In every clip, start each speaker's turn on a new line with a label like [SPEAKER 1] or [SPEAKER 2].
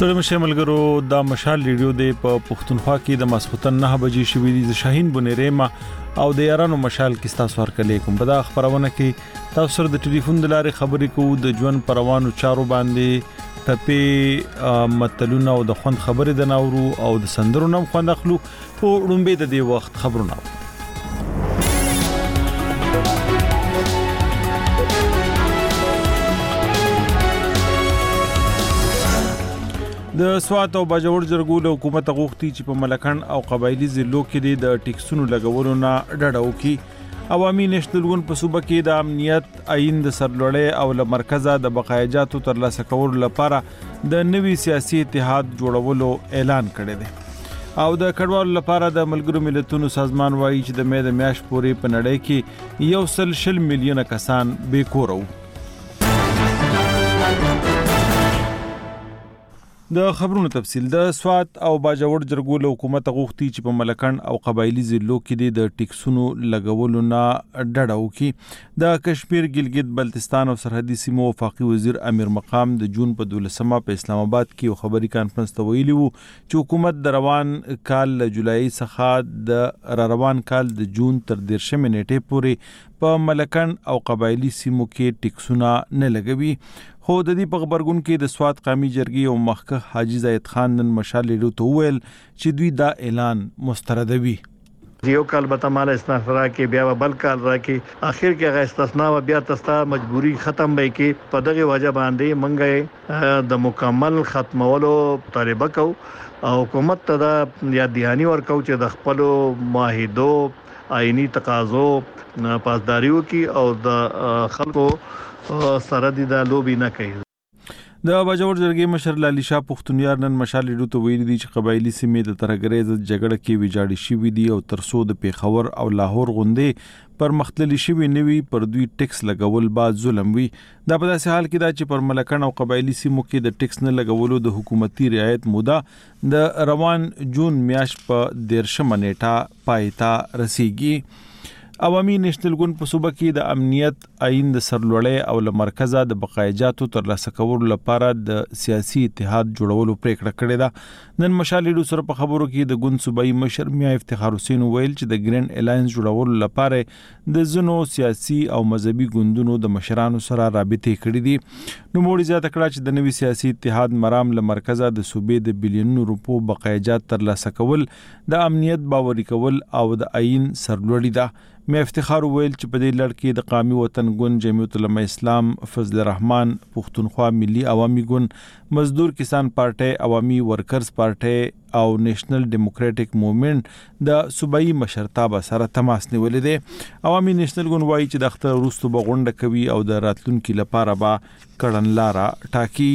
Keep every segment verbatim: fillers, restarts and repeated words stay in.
[SPEAKER 1] ستړي مشه ملګرو د مشال ریډیو د په پښتونخوا کې د ماسختن نه بجې شوې دي شاهین بنيريما او د یارانو مشال کې تاسو ورکلې کوم په دا خبرونه کې تاسو سره د ټلیفون د لارې خبرې کوو د ژوند پروانو چارو باندې ټپي متلونه او د خوند خبرې د ناورو او د سندرو نم خوند اخلو او رومبه د دې وخت خبرونه د سوات او باجوړ جرګو له حکومت غوښتي چې په ملکن او قبایلی ضلعو کې د ټیکسونو لګولو نه ډډه وکړي عوامي نېشنل ګوند په صوبه کې د امنیت عین د سرلوړۍ او له مرکزه د بقایجاتو ترلاسه کولو لپاره د نوي سیاسي اتحاد جوړولو اعلان کړی دی او د کډوالو لپاره د ملګرو ملتونو سازمان وایي چې د مې د میاش پورې په نړۍ کې یو سل شل میلیونه کسان بې کور وو. د خبرونو تفصیل د سوات او باجوړ جرګو له حکومت غوښتي چې په ملکن او قبایلی ضلعو کې د ټیکسونو لګولو نه ډډه وکړي. د کشمیر ګلګت بلتستان او سرحدي سیمو وفاقي وزیر امیر مقام د جون په دولسمه په اسلام آباد کې یو خبري کانفرنس ته ویلي وو چې حکومت د روان کال له جولای څخه د را روان کال د جون تر دیرشمې نیټې پورې په ملکن او قبایلی سیمو کې ټیکسونه نه لګوي. خو د دې په خبرګون کې د سوات قومي جرګې او مخکښ حاجی زاید خان نن مشال ریډیو ته وویل چې دوی دا اعلان مستردوي.
[SPEAKER 2] یو کال به تماله استثنا کې بیا بل کال راکې اخر کې غا استثنا و بیا تستا مجبوری ختم به کې په دغه وجه باندې منګي د مکمل ختمولو طالبه کو او حکومت ته د یا دیانی ورکو چې د خپل معاهدو آئینی تقاضو پاسداریو کې او د خلکو سره دي د لوبي نه کوي.
[SPEAKER 1] د باجوړ جرګې مشر لالي شاه پښتونیار نن مشال ریډیو ته ویلي دي چې قبایلی سیمې د ترګریز جګړه کې ویجاړې شوې دي او ترسو د پیښور او لاهور غوندې پر مختلي شوی نوي پر دوی ټیکس لګول بعد ظلم وي. دا په داسې حال کې دا چې پر ملکن او قبایلی سیمو کې د ټیکس نه لګولو د حکومتي رعایت موده د روان جون میاش په دیرشمه نیټه پای ته رسیږي. عوامي نېشنل ګوند په صوبه کې د امنیت عین د سرلوړۍ او له مرکزه د بقایجاتو ترلاسه کولو لپاره د سیاسي اتحاد جوړولو پریکړه کړې ده. نن مشال ریډیو سره په خبرو کې د ګوند صوبایي مشر میا افتخار حسین ویل چې د ګرین الاینس جوړولو لپاره د زنو سیاسي او مذهبي ګوندونو د مشرانو سره رابطې کړې دي. نو موږ زیاته کړه چې د نوي سیاسي اتحاد مرام له مرکزه د صوبې د بلیونونو روپو بقایجات ترلاسه کول د امنیت باوري کول او د عین سرلوړۍ ده. مې افتخار ویل چې په دې لړ کې د قومي وطن ګوند جمعیت العلماء اسلام فضل الرحمن پښتونخوا ملي عوامي ګوند مزدور کسان پارټي عوامي ورکرز پارټي او نېشنل ډیموکراټک موومېنټ د صوبایي مشرتابه سره تماس نیولې دي. عوامي نېشنل ګوند وایي چې د اختر وروسته به غونډه کوي او د راتلونکو لپاره به کړنلاره ټاکي.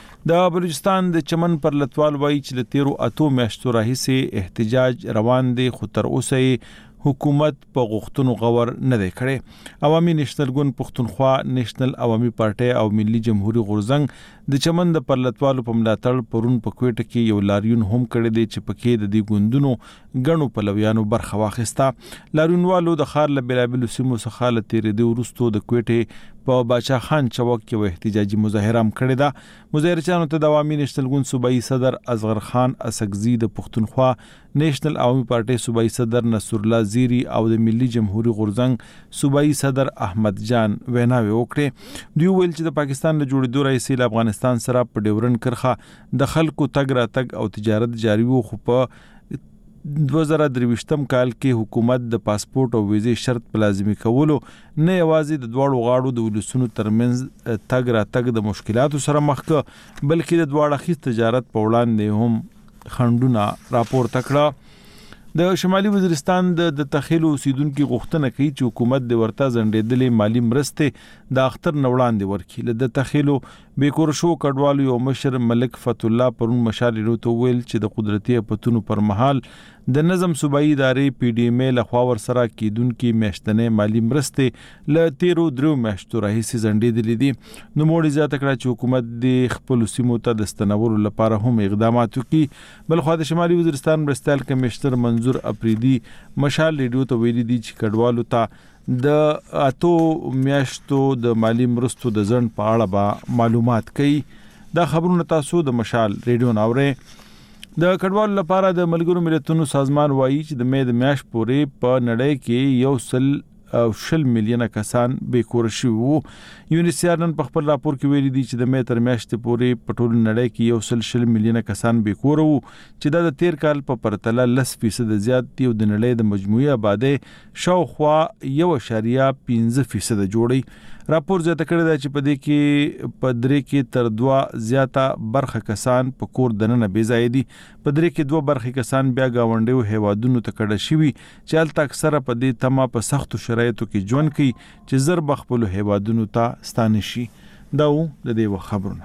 [SPEAKER 1] د بلوچستان د چمن پر لتوال وایي چې د تیرو اتو میاشتو راهیسې احتجاج روان دي خو تر اوسه حکومت په غوښتنو غور نه دی کړی. عوامي نېشنل ګوند پښتونخوا نېشنل عوامي پارټي او ملي جمهوریت غورزنګ د چمن د پرلتوالو په ملاتړ پرون په کوټه کې یو لاریون هم کړی دی چې پکې د دې ګوندونو غنو پلویانو برخه واخیسته. لاریونوالو د خار له بلابل سیمو څخه له تیرې دی ورستو د کوټه په باچا خان چوک کې و احتجاجي مظاهره هم کړې ده. مظاهرچیانو ته د عوامي نېشنل ګوند صوبایي صدر اصغر خان اسکزي د پښتونخوا نېشنل عوامي پارټي صوبایي صدر نصر الله زیری او د ملي جمهوریت غورزنګ صوبایي صدر احمد جان ویناوي وکړي. دوی ویل چې د پاکستان له جوړېدو راهیسې له افغانستان سره په ډیورن کرخه د خلکو تګ راتګ او تجارت جاري وو خو په دوه زره درویشتم کال کې حکومت د پاسپورت او ویزې شرط په لازمي کولو نه یوازې د دواړو غاړو د ولسونو ترمنځ تګ راتګ د مشکلاتو سره مخ ک بلکې د دواړه خیز تجارت په وړاندې هم خندونه راپورته کړه. د شمالي وزیرستان د تخیلو اوسیدونکو غوښتنه کوي چې حکومت د ورته ځنډېدلې مالی مرستې د اختر نوړاندې ورکړي. د تخیلو بیکور شو کډوالو یو مشر ملک فتح الله پرون مشال ریډیو ته ویل چې د قدرتي اپتونو پر مهال د نظم صوبایي ادارې پی ډی ایم له خوا ور سره کیدونکو میاشتنې مالی مرستې له تیرو درو میاشتو راهیسې ځنډېدلې دي. نو موږ زیاته کړه چې حکومت د خپل سیمو ته د ستنولو لپاره هم اقدامات وکړي. بل خو د شمالي وزیرستان مرستیال کمشنر منظور اپریدي مشال ریډیو ته ویلي دي چې کډوالو ته د اتو میاشتو د مالی مرستو د ځنډ په اړه به معلومات کوي. دا خبرونه تاسو د مشال ریډیو ناوړې. د کډوالو لپاره د ملګرو ملتونو سازمان وایي چې د مې د میاشت پورې په نړۍ کې یو سل او شل میلیونه کسان بې کور شوي وو. یونیسیار نن په خپل راپور کې ویلي دي چې د مې تر میاشتې پورې په ټول نړۍ کې یو سل شل میلیونه کسان بې کور وو چې دا د تیر کال په پرتله لس فیصد زیات دی او د نړۍ د مجموعي آبادی شاوخوا یو اعشاریه پنځه فیصد جوړي. راپور زیاته کړی دی چې په دې کې په درې کې تر دوه زیاته برخه کسان په کور دننه بې ځای دي. په درې کې دوه برخه کسان بیا گاونډیو هیوادونو ته کډه شوي چې هلته اکثره په دې تمه په سختو شرایطو کې ژوند کوي چې زر به خپلو هیوادونو ته ستانه شي. دا و د دې خبرونه.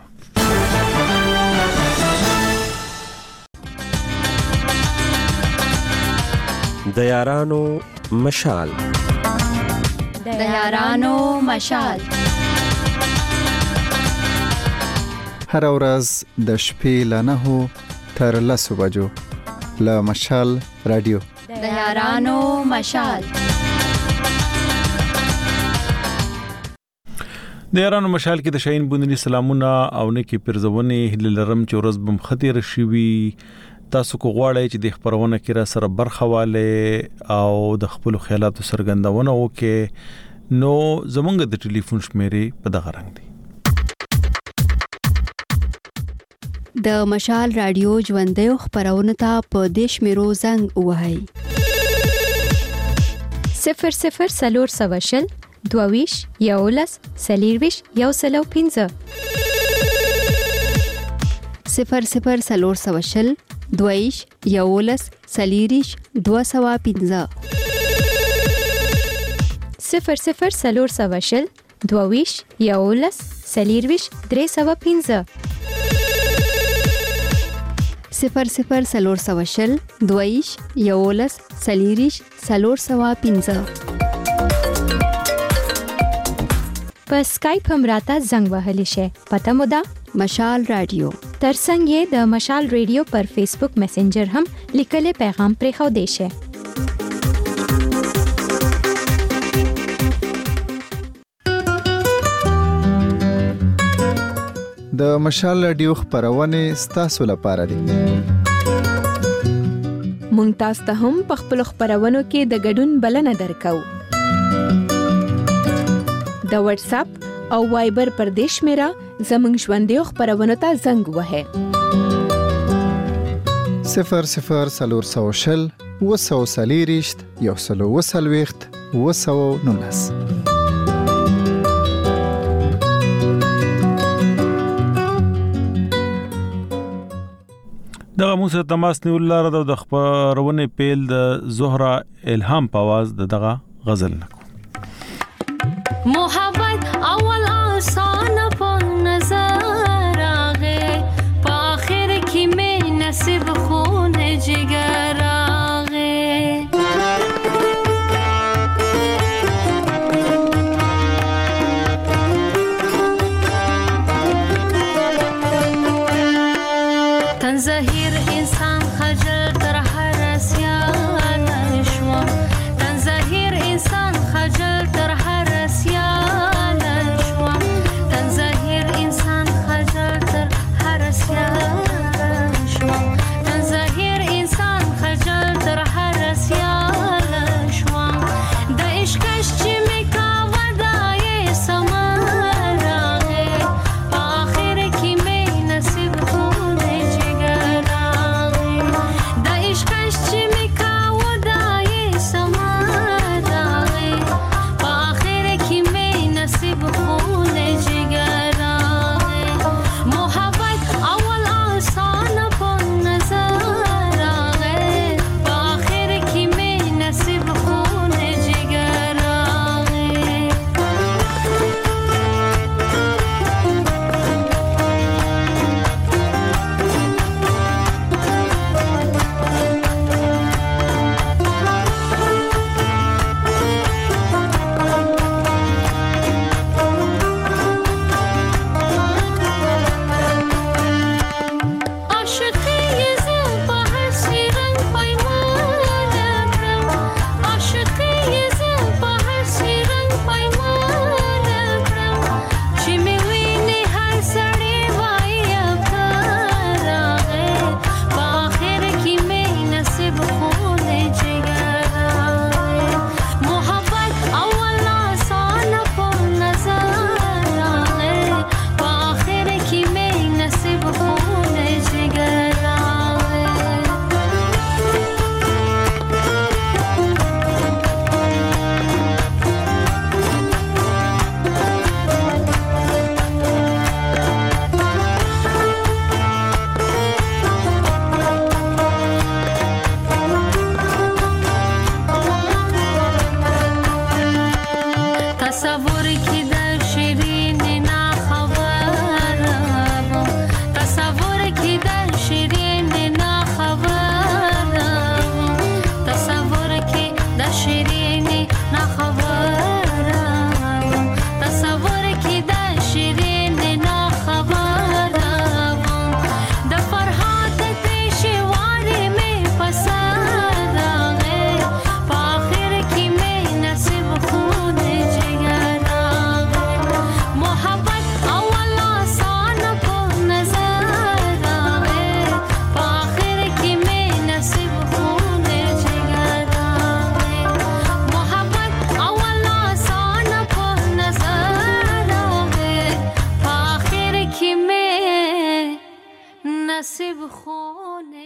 [SPEAKER 3] د یارانو مشال
[SPEAKER 4] د یارانو مشال
[SPEAKER 5] هر ورځ د شپې له نهو تر لسو بجو له مشال رادیو
[SPEAKER 4] د یارانو مشال
[SPEAKER 1] د یارانو مشال کې د شاهین بوندنی سلامونه او نیکی پرزونه هله لرم چې ورځ بم خطر شوي. تاسو کو غواړئ چې د خبرونه کې را سره برخواله او د خپل خیالاتو سرګندونه وکړي نو زمونږ د ټلیفون شمیرې په دغه رنګ دي.
[SPEAKER 6] د مشال رادیو ژوندۍ خبرونه ته په دیش میرو زنګ وهاي
[SPEAKER 7] صفر صفر سلور سواشل دوویش یولس سلیرویش یو سلو پینزه
[SPEAKER 6] صفر صفر سلور سواشل دوویش یولس سلیریش دو سوا پینزه
[SPEAKER 7] صفر صفر سلور سواشل دوویش یولس سلیرویش درې سوا پینزه
[SPEAKER 6] صفر صفر سلور سواشل دوویش یولس سلیریش سلور سوا پینزه.
[SPEAKER 7] په سکایپ هم راته زنګ وهلی شي. پته مو ده
[SPEAKER 6] مشال رادیو.
[SPEAKER 7] ترڅنګ یې د مشال رادیو پر فیسبوک میسنجر هم لیکلي پیغام پرې خو دی شي.
[SPEAKER 5] د مشال رادیو خبرونه ستاسو لپاره دي.
[SPEAKER 8] مونږ تاسو ته هم په خپل خبرونو کې د ګډون بلنه درکو. د واتس اپ او وایبر پر دیش میرا زمنګ ژوندۍ خبرونه ته زنګ وهه
[SPEAKER 5] صفر صفر سلور سوشل وسو سلیریشت یو سلو وسلويخت وسو نونس.
[SPEAKER 1] دغه موږ سره تماس نیول لاره د خبرونه پیل د زهرا الهام په आवाज دغه غزل نکو.
[SPEAKER 9] محبت اول آسان په نظر آغه په آخر کې مې نصیب خون جگر آغه تن ظاهر انسان خجل تر هر سیان شو تن ظاهر انسان خجل تر هر سیان شو تن ظاهر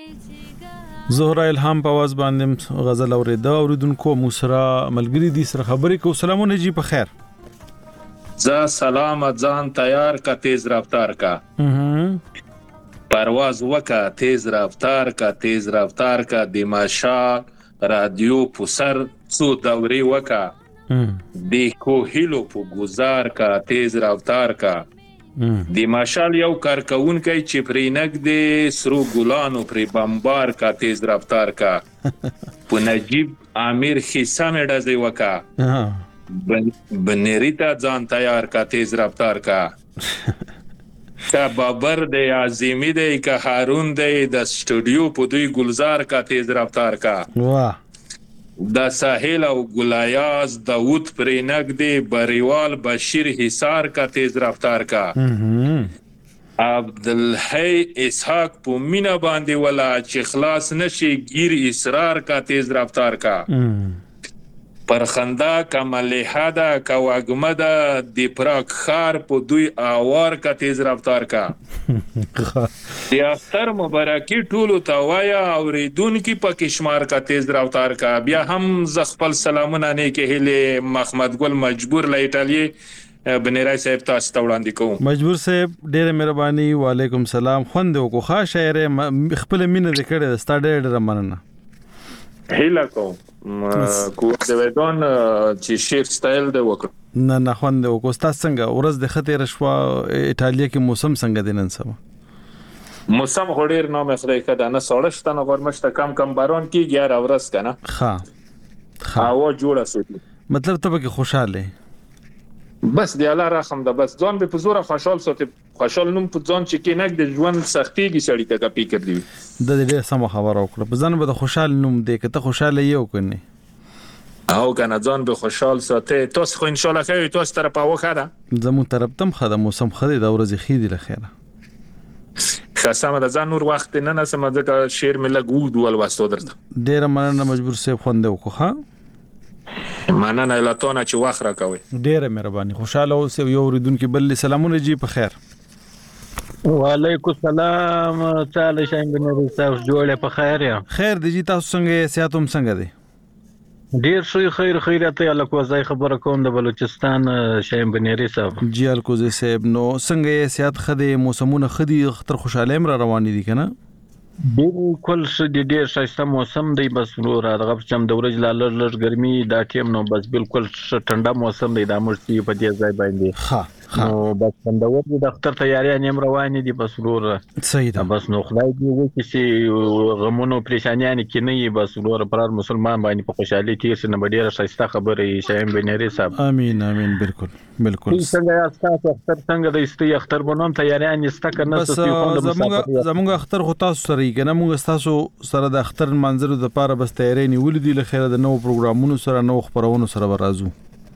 [SPEAKER 1] زهرا الهام په आवाज باندې غزل اوریدا اوریدونکو موسرا ملګری دي سره خبرې کو. سلامونه جی په خیر.
[SPEAKER 10] ز سلام ځان تیار کا تیز رفتار کا پرواز وکا تیز رفتار کا تیز رفتار کا دماشا رادیو پسر څو دوري وکا د کوهلو په گزار کا تیز رفتار کا د ماشال یو کارکون کوي چې پرینګ د سرو ګلانو پر بمبار کا تیز رفتار کا په نجیب امیر خیسه مډه دی وکا بنریتا ځان تیار کا تیز رفتار کا کا بابر دی عظیمی دی کا هارون دی د سټوډیو په دوی گلزار کا تیز رفتار کا واه د ساحل او ګلایاز داوود پرینګ دی بریوال بشیر حصار کا تیز رفتار کا عبدالحی اسحاق په مینا باندې ولا چې خلاص نشي گیر اصرار کا تیز رفتار کا پرخندا کملحدا کا واګمدا دی پراک خار په دوی اوار کا تیز رفتار کا دی اختر مبارکی ټولو توایا اوریدون کی پکشمار کا تیز رفتار کا بیا هم زخپل سلامونه نه کې هله محمد ګل مجبور ل ایتالیا بنیرای صاحب تاسو ته وړاندې کوم. مجبور صاحب ډېر مهرباني. وعلیکم سلام. خوند کو ښه شاعر خپل مینه دکړه ستا ډېر ډېر مننه. هیله کوم کو د ودون چې شیف سټایل د وکړه نه نه خوند کو تاسو څنګه ورځ د خطر شوا ایتالیا کې موسم څنګه دی نن سبا؟ موسم هډیر نو مې خدای کده نه سوړشت نه ورمشت کم کم بارون کې ګیار اورس کنه ها ها او جوړه سوتی مطلب ته به خوشاله بس دی الله رحم ده بس ځان به پزوره خوشحال ساتي خوشحال نوم په ځان چې کې نه د ژوند سختيږي سړی ته فکر دی د دې سم خبر او کړ په ځان به خوشحال نوم دی که ته خوشاله یو کنه او کنه ځان به خوشحال ساتي تاسو خو ان شاء الله خیر تاسو طرف په وخاده زمو طرف تم خاده موسم خدي د ورځې خېدي لخيره خاصه د ځان نور وخت نه نه سم ځکه شعر مې لګود ول واسطو درته ډېر مننه مجبور سه خوند وکړه مننه لاتونه چې واخ را کوي ډېر مهرباني. خوشاله اوسه یو اوریدونکو بل سلامونه جی په خیر. وعلیکم السلام. تعالی شاین بنری صاحب جوړه په خیر یا خیر دی جی تاسو څنګه سیاتم څنګه دی؟ ډیر شوی خیر خیرته الکو ځای خبره کوم د بلوچستان شاین بنری صاحب جی الکو ځای صاحب نو څنګه سیات خدي موسمونه خدي خطر خوشاله مر روان دي کنه بالکل شدي ډیر شایسته موسم دی بس ورو راغب چم د ورځ لاله لږ ګرمي دا ټیم نو بس بالکل ټنډه موسم دی د مرسي په دې ځای باندې ها نو بس څنګه د دفتر تیاری نیم روان دي بس ورو صحیح ده بس نو خدای دې وکړي چې غمونو پریشانیان کې نه بس ورو پر مسلمان باندې په خوشحالي تیر سره ډیر شایسته خبره شایم بنری صاحب امين امين بالکل بالکل څنګه تاسو اختر څنګه د استي اختر بنوم تیاری نسته کنه څه زموږ زموږ اختر خو تاسو سره کنه موږ تاسو سره د اختر منظر د پاره بس تیاری نیول دي لخيره د نو پروګرامونو سره نو خبرونو سره برازو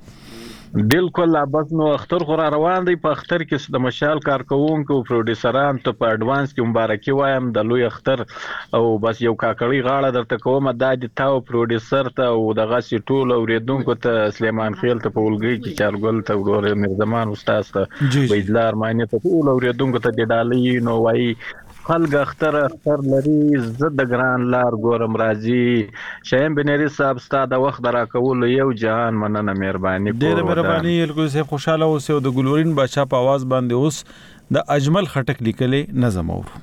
[SPEAKER 10] بالکل بس نو اختر خو روان دی په اختر کې د مشال کارکونکو پروډوسران ته په اډوانس کې مبارکي وایم د لوی اختر او بس یو کاکړی غاړه درته کوم د تاو پروډوسر ته او د غسی ټول اوریدونکو ته سلیمان خیل ته په ولګي کې چارګل ته ورور مرزمان استاد ته بيدلار معنی ته ټول اوریدونکو ته د ډالۍ نو وای خلګ اختر اختر لري زد ګران لار ګورم راځي شایم بنری صاحب ستاسو د وخت درا کول یو جهان مننه مهرباني ډېر مهرباني الکو سه خوشاله اوسه د ګلورین بادشاہ په आवाज باندې اوس د اجمل خټک لیکلې نظم اور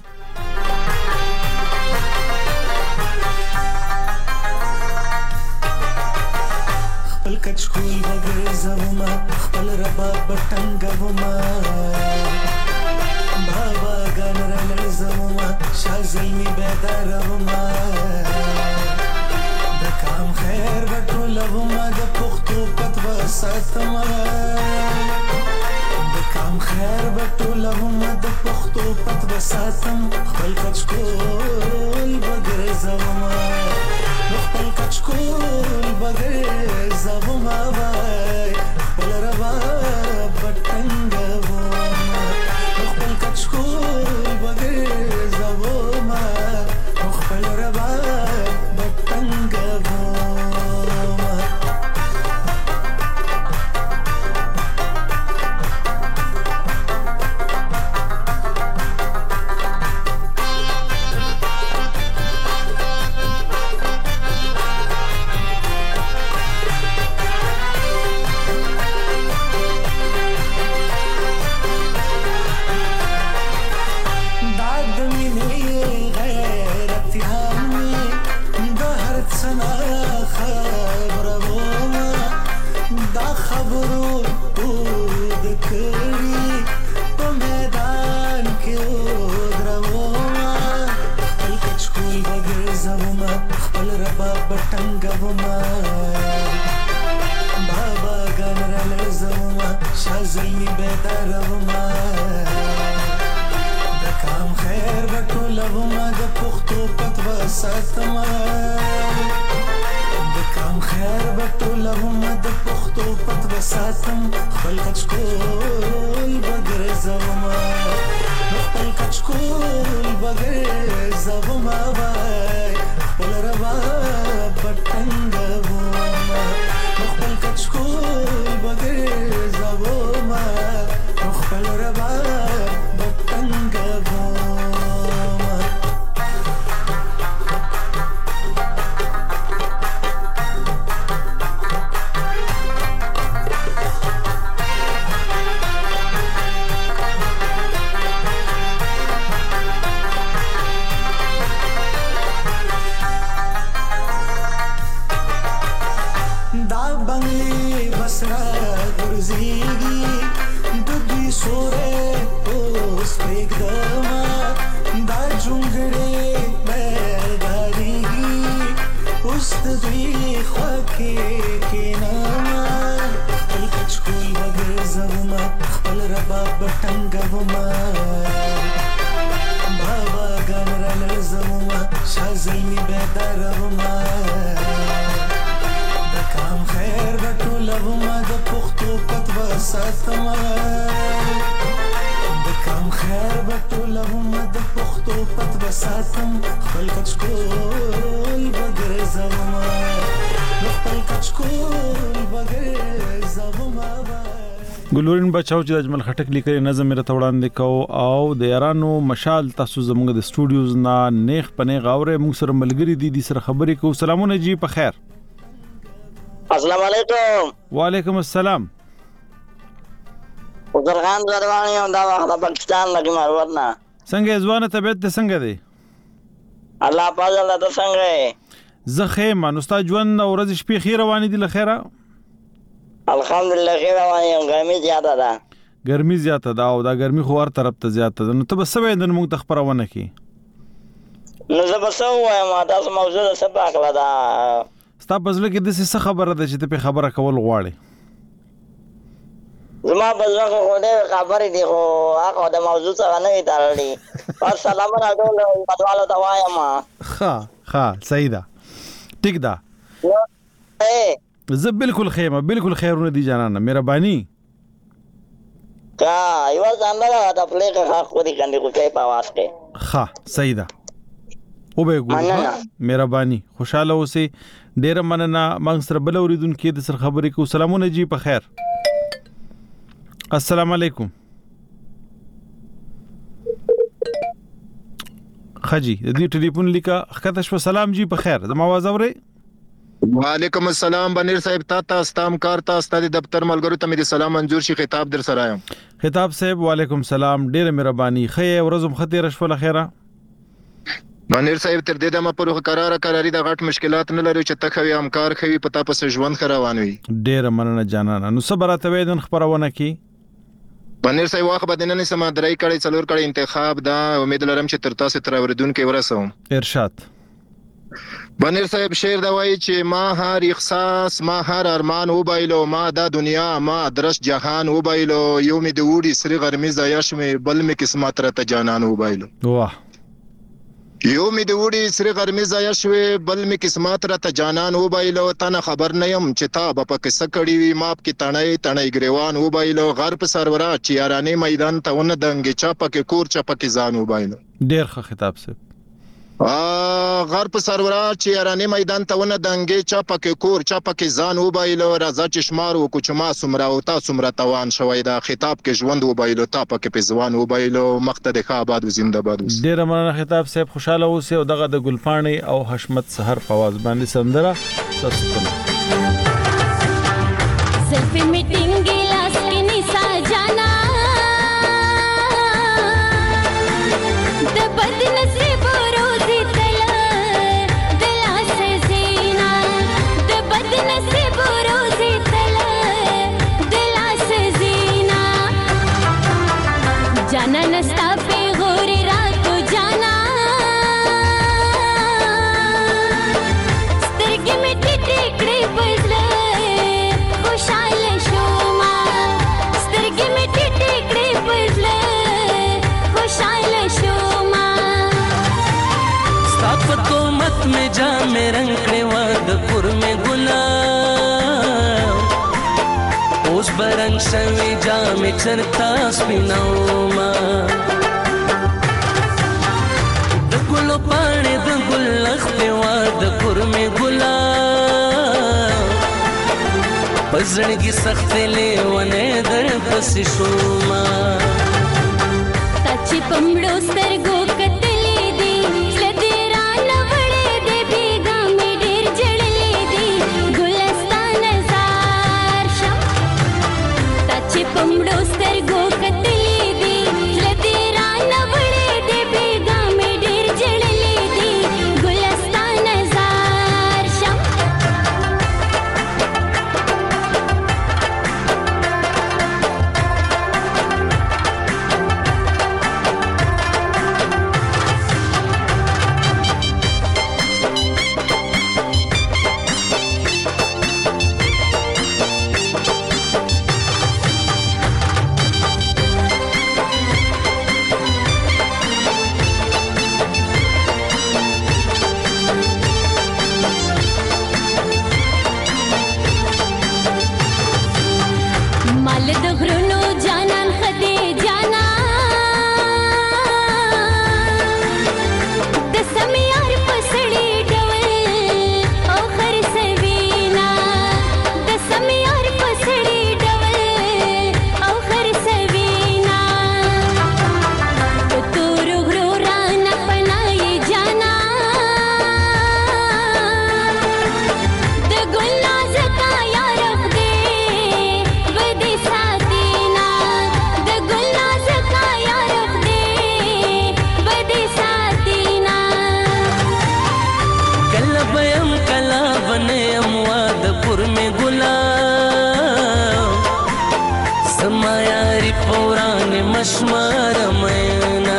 [SPEAKER 10] خپل کچکول بغیر زوما خپل رباب بټنګوما شازلمی بیدار وما د کام خیر بټول وما د پختو پتو ساتما د کام خیر بټول وما د پختو پتو ساتم خپل کچکول بغیر زوما خپل کچکول بغیر زوما وای خپل روا بټنګ وما خپل کچکول بغیر
[SPEAKER 11] شازلمی بیداروما د کام خیر بټولوما د پښتو پتوا ساتما د کام خیر بټولوما د پښتو پتوا ساتم خپل کچکول بغیر زوما خپل کچکول بغیر زوما وای خپل روا پټنګ وما خپل کچکول بغیر زوما خپل روا پټنګ وما شازلمی بیداروما د کام خیر بټولوما د پښتو پتوا ساتما د کام خیر بټولوما د پښتو پتوا ساتم خپل کچکول بغیر زوما خپل کچکول بغیر زوما
[SPEAKER 1] ګلورین بچاو چې د اجمل خټک لیکلي نظم میرا توړاندې کو او د یارانو مشال تاسو زموږ د سټوډیوز نه نیخ پنه غاوره موږ سره ملګری دي د سره خبرې کو. سلامونه جی په خیر.
[SPEAKER 12] السلام علیکم.
[SPEAKER 1] وعلیکم السلام.
[SPEAKER 12] وزرغان زروانی هم دا وخت پاکستان لګي مارورنا
[SPEAKER 1] څنګه ځوانه طبيعت ته څنګه دی؟
[SPEAKER 12] الله پاک الله ته څنګه
[SPEAKER 1] زه خیمه نو ستا ژوند ورځ شپې خیر روانې دي لخيره؟
[SPEAKER 12] الحمدلله خیر روانې یم. ګرمي زیاته ده.
[SPEAKER 1] ګرمي زیاته ده او دا ګرمي خو هر طرف ته زیاته ده. نو ته به څه وایې نن موږ ته خپرونه کې؟
[SPEAKER 12] نو زه به څه ووایم تاسو موضوع د څه په هکله ده؟
[SPEAKER 1] ستا په زړه کې داسې څه خبره ده چې ته پرې خبره کول غواړې؟
[SPEAKER 12] زما په زړه کې خو ډېرې خبرې دي خو هغه د موضوع څخه نه وي تړلي. بس سلامونه ټولو هیوادوالو ته وایم.
[SPEAKER 1] ښه ښه صحیح ده ټیک ده. زه بالکل خیمه بالکل خیرونه دي جانانه مهرباني.
[SPEAKER 12] کا یو ځاندله د پلیک حق ودی کنده کو په आवाज کې.
[SPEAKER 1] ښه صحیح ده. او به ګورم مهرباني خوشاله اوسې. ډېر مننه. موږ سره بل اوریدونکو د سر خبرې کو. سلامونه جی په خیر. السلام علیکم. خجی د دې ټلیفون لیکه خطه شو. سلام جی په خیر. زما आवाज اوري؟
[SPEAKER 13] وعلیکم السلام بنیر صاحب تا تا استام کار تا استاد دفتر ملګرو ته مې سلام منظور شي خطاب در سره یم.
[SPEAKER 1] خطاب صاحب وعلیکم سلام. ډېر مهرباني. خیر ورځم خطر شفل خیره.
[SPEAKER 13] بنیر صاحب تر دې دمه پر قرار قراری د غټ مشکلات نه لري چې تخوي امکار خوي پتا پس ژوند خروان وي.
[SPEAKER 1] ډېر مننه جانانه. نو صبر ته ویدن خبرونه کی
[SPEAKER 13] بنیر صاحب واخ بدننه سم درای کړي څلور کړي انتخاب دا امید لرم چې تر تاسو تر اوریدونکو ورسوم.
[SPEAKER 1] ارشاد.
[SPEAKER 13] بنیر صاحب شعر دا وایي چې ما هر احساس ما هر ارمان وبایلو ما دا دنیا ما درش جهان وبایلو یو می د وډي سری غرمې ځای شمه بل می قسمت را ته جانان وبایلو.
[SPEAKER 1] واه
[SPEAKER 13] یو می د وډي سری غرمې ځای شوه بل می قسمت را ته جانان وبایلو. تنه خبر نه يم چې تا په پکې سکړی وي ماپ کې تڼۍ تڼۍ ګریوان وبایلو. غرب سرورا چې یارانه میدان ته ونه دنګ چا پکې کور چا پکې ځان وبایلو.
[SPEAKER 1] ډېر ښه خطاب صاحب.
[SPEAKER 13] غرب سرورا چې یارانه میدان ته ونه دنګې چا پکې کور چا پکې ځان وبایلو. راځه چې شمار وکړو چې ما سمرا او تا سمرا توان شوی دا خطاب کې ژوند وبایلو تا پکې په ځوان وبایلو. مقتد ښه آباد و زنده باد.
[SPEAKER 1] ډېر مننه خطاب صاحب. خوشاله اوسئ او دغه د ګلپاڼې او حشمت سحر په आवाज باندې سندره تاسو ته
[SPEAKER 9] सेल्फी मीटिंग गिलास की निशा जाना द बदनसीब रोजी तला दिला से जीना द बदनसीब रोजी तला दिला से जीना जाना नस्ता पे गोरी रात को जाना स्तिर्गी में टिकड़ी बजले खुशाल शोमा
[SPEAKER 14] اوس برنګ شوي جامې چرتا سپینوما د ګلو پاڼې د ګل لختې وا د کورمې ګلا په زړګي سختې لیونې در پسې شوما
[SPEAKER 9] تا چې په مړو سترګو کتلې دي زړه دې رانه وړې دی بېګا مې ډېر ژړلې دي ګلستا نظار شم تا چې په مړو سترګو کتلې دي زړه دې رانه وړې دی بېګا مې ډېر ژړلې دي ګلستا نظار شم مال د غرونو جانان خدي جانا د سمیار پسړې ډول او خر سوینا د سمیار پسړې ډول او خر سوینا د تور غرو رانه پنای جانا د ګل نازکا یار خدي ودي ساتینا د ګل نازکا یار خدي ودي ساتینا
[SPEAKER 14] کله بیم کله بنیم وا د پور می ګلا سما یاري پوران مشمار مینا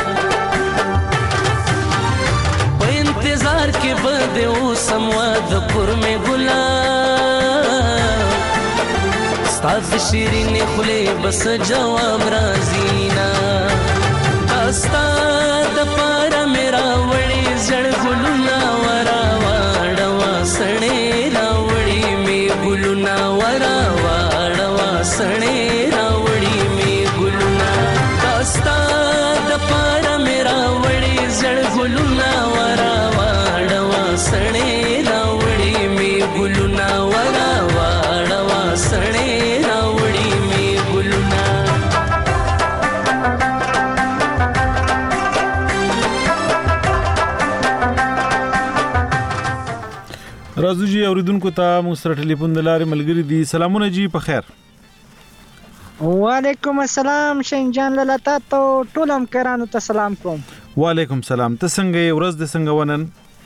[SPEAKER 14] په انتظار کې بده او سموا د پور می ګلا ستاسو شیرین خله بس جواب رازینا استا د پار میرا وړي زړ ګلونا ورا واړوا سړې راوړي می ګلونا ورا واړوا سړې راوړي می ګلونا استا د پار میرا وړي زړ ګلونا ورا واړوا سړې راوړي می ګلونا ورا واړوا سړې راوړي می ګلونا
[SPEAKER 1] راځو جی اوریدونکو ته مو سره ټلیفون د لارې ملګری دي سلامونه جی په خیر
[SPEAKER 15] وعلیکم السلام شین جان لاله تاسو ټول هم کرانو ته سلام کوم
[SPEAKER 1] وعلیکم سلام ته څنګه یې ورځ د څنګه ونن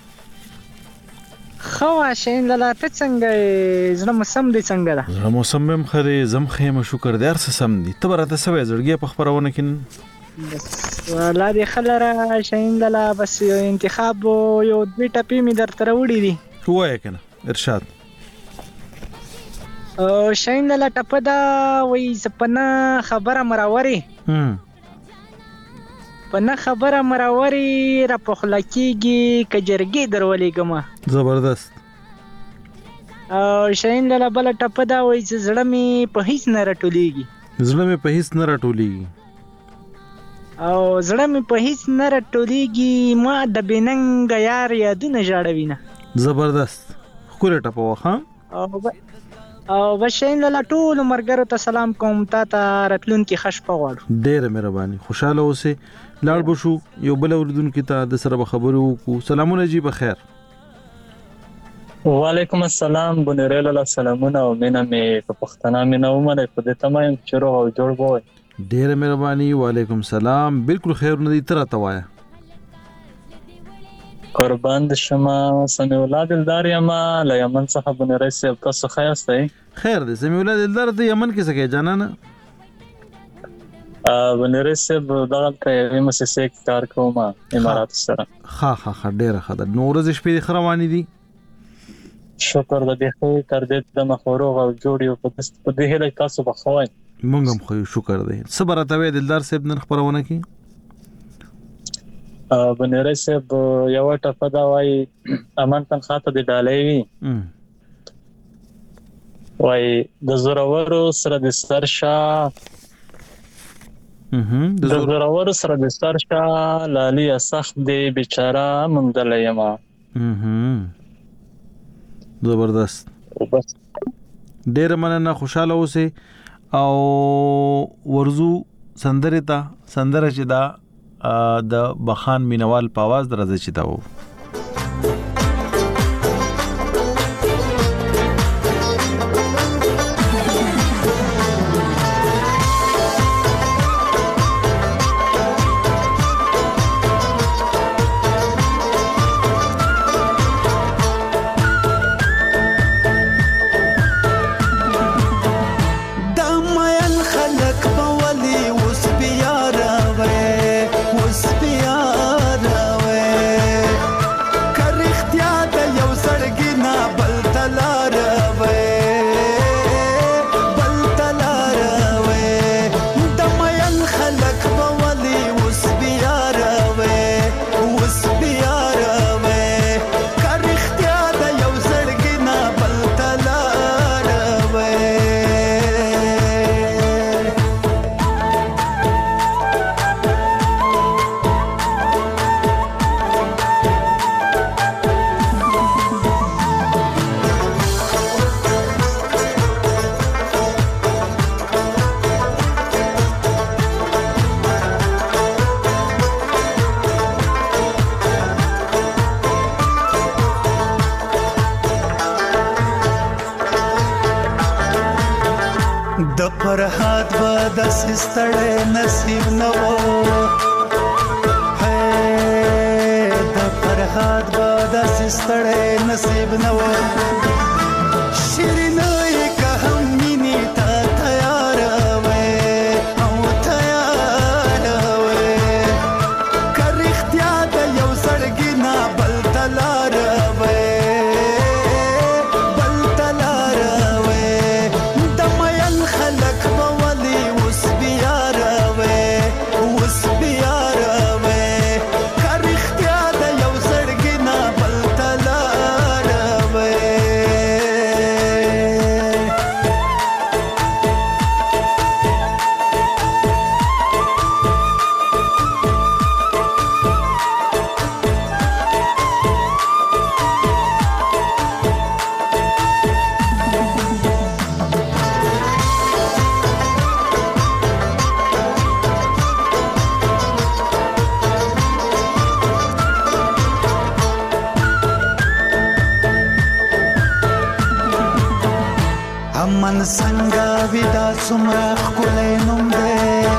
[SPEAKER 15] خو شین لاله ته څنګه زړه مسم دي څنګه ده
[SPEAKER 1] زړه موسم هم خره زم خیمه شکر دار څه سم دي ته برته سوې زړګي په خبرونه کې
[SPEAKER 15] بس ولا دي خلره شین لاله بس یو انتخاب یو دوی ټپی می در تر وړي دي
[SPEAKER 1] وای کنه ارشاد
[SPEAKER 15] او شین لاله ټپدا وای سپنا خبره مراوري
[SPEAKER 1] هم
[SPEAKER 15] پنه خبره مراوري را پخلکیږي کجرګي درولې ګما
[SPEAKER 1] زبردست
[SPEAKER 15] او شین لاله بل ټپدا وای زړه می په هیڅ نه رټولېږي
[SPEAKER 1] زړه می په هیڅ نه رټولېږي
[SPEAKER 15] او زړه می په هیڅ نه رټولېږي ما د بننګ یار یادونه جاړوینه
[SPEAKER 1] زبردست خوله ټپو ها
[SPEAKER 15] او ب... او بشین لاله ټول مرګرو ته سلام کوم تا ته راتلون کې خش پغواړو
[SPEAKER 1] ډېر مهرباني خوشاله اوسه لاړ بشو یو بل اوریدونکو ته د سره خبرو کو سلامونه جی په خیر
[SPEAKER 16] وعلیکم السلام بنیرل الله سلامونه او مینا می په پښتنه مینا ومنه په دې تمام چرو او جوړ بوي
[SPEAKER 1] ډېر مهرباني وعلیکم سلام بالکل خیر نه دي تر توایا
[SPEAKER 16] قربان د شما سمي اولاد دلدار یما لا یمن څخه بنیرل سیب تاسو خیاسته
[SPEAKER 1] خیر دې سمي اولاد دلدار ته یمن کې څه جانانه
[SPEAKER 16] ا بنیرل سیب دغه کې مسسه کار کوم امارات سره
[SPEAKER 1] ها ها ها ډېر خدای نورز شپې خروانی دي
[SPEAKER 16] شکر د دې خو تر دې د مخورو او جوړیو په دې هله تاسو بخوای
[SPEAKER 1] مونږ هم خو شکر دی صبر ته دلدار صاحب نن خبرونه کی
[SPEAKER 16] بنيره صاحب یو ټپه دا وای امن تن خاطه د ډالۍ وی وای د زورورو سره د سرشا د زورورو سره د سرشا لالي سخت دی بیچاره مندل یما
[SPEAKER 1] زبردست
[SPEAKER 16] بس
[SPEAKER 1] ډیر مننه خوشاله اوسه او ورزو سندره تا سندره چې دا د بخان مینوال په आवाज درځي چې دا وو
[SPEAKER 11] فرحات به د سستړې نصیب نه وو هي د فرحات به د سستړې نصیب نه وو شیرینه که هم مینې ته تیار وې او تیار وې که رښتیا د یو زړګي نه بل ته لار وې امن څنګه ودا څومره ښکلی نوم دی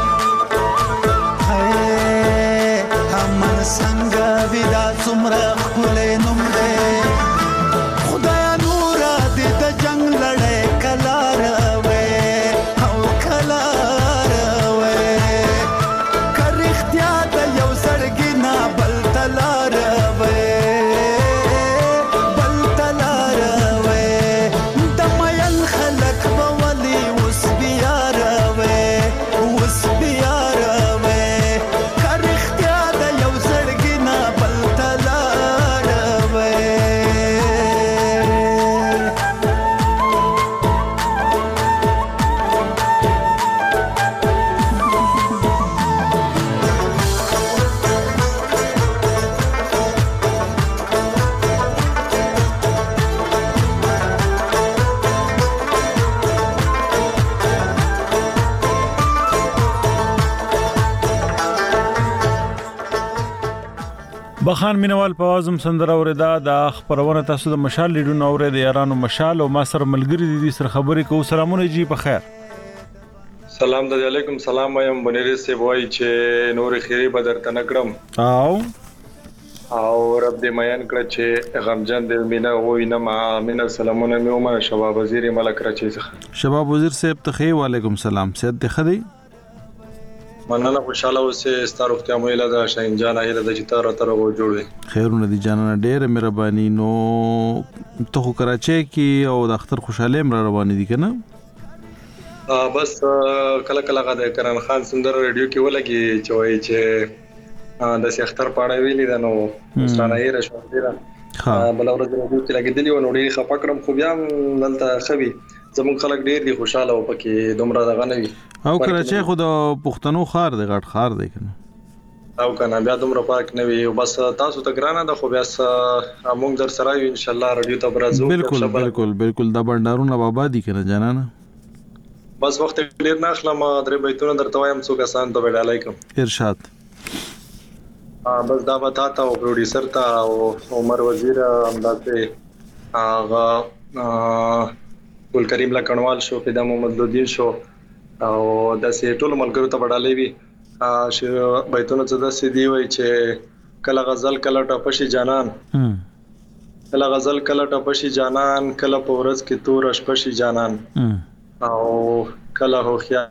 [SPEAKER 11] امن څنګه ودا څومره ښکلی نوم دی خدای نوره دې د جنګ لړۍ کله راوې او کله راوې که رښتیا د یو زړګي نه بل ته لار وې
[SPEAKER 1] بخان مینوال په وازم سندره اوریدا د خبرونه تاسو د مشال لیډونو اورید د یارانو مشال او ما سره ملګری دي سره خبرې کو سلامونه جی په خیر
[SPEAKER 17] سلام علیکم سلام یم بنری سی وای چې نور خیری بدر تنکړم
[SPEAKER 1] او
[SPEAKER 17] او رب دې میان کړ چې غمجن دې مینا وینه ما مینا سلامونه مې عمر شباب وزیر ملک راچی څخه
[SPEAKER 1] شباب وزیر صاحب ته وعلیکم سلام سید ته خدي
[SPEAKER 17] مننه خوشاله اوسه ستاروختیا مو اله دا شاین جان اله د چتار تر و جوړوي
[SPEAKER 1] خیرونه دي جانانه ډېر مهرباني نو ته خو کراچي کې او د اختر خوشاله مر روان دي کنه
[SPEAKER 17] بس کله کله غا کرن خان سندر ریډیو کې ولګي چوي چې د سي اختر پاړه ویلې ده نو ستانه یې راشو دي را بل ورځ ریډیو کې لګیدلی و نو ډېر خپکرم خو بیا دلته خوي زموږ خلک ډیر دي خوشاله او پکې دومره دغه نه وي
[SPEAKER 1] او کراچۍ خو د پښتنو خار دی غټ خار دی کنه
[SPEAKER 17] او کنه بیا دومره پاک نه وي بس تاسو ته ګرانه ده خو بیا موږ در سره یو ان شاء الله رادیو ته برازو
[SPEAKER 1] بالکل بالکل بالکل دا بندارونه بابا دي کنه جنانه
[SPEAKER 17] بس وخت ډیر نه اخلم درې بیتونه درته وایم څو کسان ته ویل علیکم
[SPEAKER 1] ارشاد
[SPEAKER 17] بس دا وتا ته او پروډوسر ته او عمر وزیر اندازه هغه ګل کریم لکنوال شو پیدا محمد لودین شو او د سې ټول ملګرو ته وډالې وی ا بیتونه څه د سې دی وای چې کله غزل کله ټپشي جانان کله غزل کله ټپشي جانان کله پورز کې تور شپشي جانان او کله هو خیا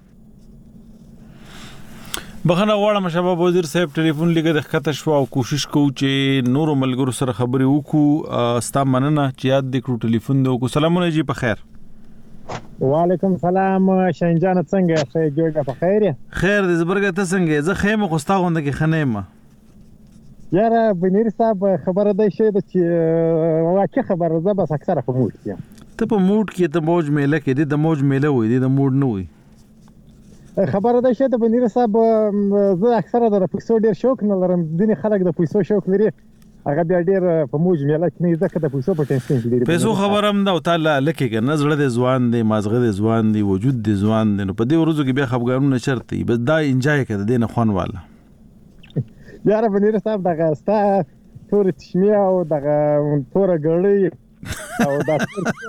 [SPEAKER 1] بخنه غواړم شباب وزیر صاحب ټلیفون لګه د خطه شو او کوشش کوو چې نور ملګرو سره خبرې وکړو ستا مننه چې یاد دې کړو ټلیفون دې وکړو سلامونه جی په خیر
[SPEAKER 18] وعلیکم سلام شینجان څنګه ښه جوړه په خیر
[SPEAKER 1] خیر دې زبرګه ته څنګه زه خیمه خوستا غونډه کې خنه ما
[SPEAKER 18] یاره بنیر صاحب خبره ده چې چې واکه خبره ده بس اکثره په موډ کې
[SPEAKER 1] ته په موډ کې ته موج میله کې د موج میله وې د موډ نه وې
[SPEAKER 18] خبره ده چې د بنیر صاحب زه اکثره د پیسو ډیر شوق نه لرم ځینې خلک د پیسو شوق لري هغه بیا ډیر په موج میله کې نه ځکه د پیسو په ټینشن کې لري
[SPEAKER 1] پیسو خبرم دا تعالی لکه کنه زړه د ځوان دی مازغه د ځوان دی وجود د ځوان دی نو په دې ورځو کې بیا خپګانونه چرته بس دا انجای کړه دینه خوان والا
[SPEAKER 18] یاره بنیر صاحب دغه ستا تور چشمه او دغه تور ګړی او دا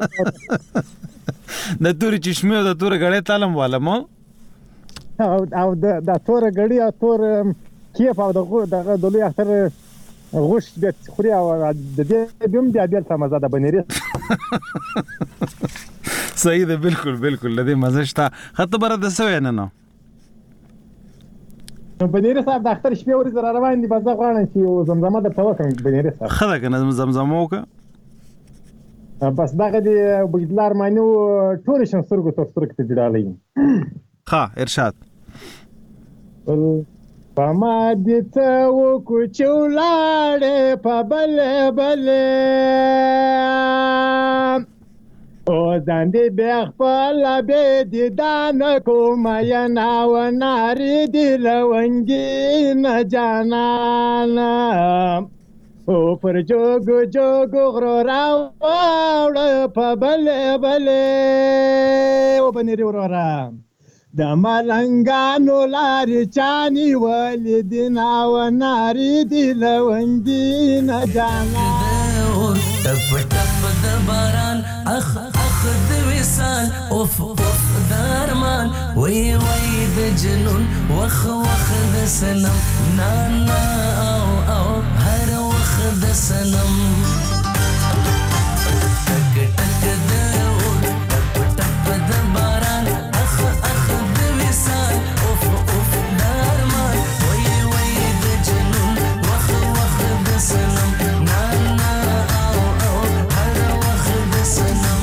[SPEAKER 1] د تور چشمه او د تور ګړی تعلم والا مو
[SPEAKER 18] او او د تور ګړی او تور کیف او دغه دغه د لوی اختر غوش د خوري او د دې بیم د عادل ته مزه ده بنيري
[SPEAKER 1] صحیح ده بالکل بالکل لدې مزه شته خطه بر د سوي نه نو
[SPEAKER 18] بنيري صاحب د اختر شپې ورځ را روان دي بس غواړم چې زمزمه د توکم بنيري صاحب
[SPEAKER 1] خدا کنه زمزمه وک
[SPEAKER 18] بس دغه دی بجلار مانو ټول شن سرګو تر سرګ ته جوړالې
[SPEAKER 1] ها ارشاد
[SPEAKER 18] پما دې ته وکو چولاړې په بل بل او ځاندې بیا خپل به دې دان کوم یا ناو ناری دې لونګي نه جانان او پر جوګ جوګ غرو راوړ په بل بل او بنيري ورورا د ملنګانو لارې چاني ولدنا و ناري دي لوندي نه جانا
[SPEAKER 14] ټپ ټپ د باران اخ اخ د وصال اوف اوف درمان وي وي د جنون وخ وخ د سنم نا نا او او هر وخ د سنم ټک ټک د ټپ ټپ د باران اخ اخ سلام نا نا او او هر وخت د سلام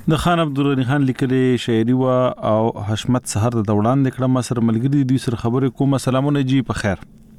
[SPEAKER 1] د خان عبدالغنی خان لیکلي شاعري وا او حشمت سحر د وړاندې کړه ما سره ملګری دوی سره خبرې کوم. سلامونه جی په خیر.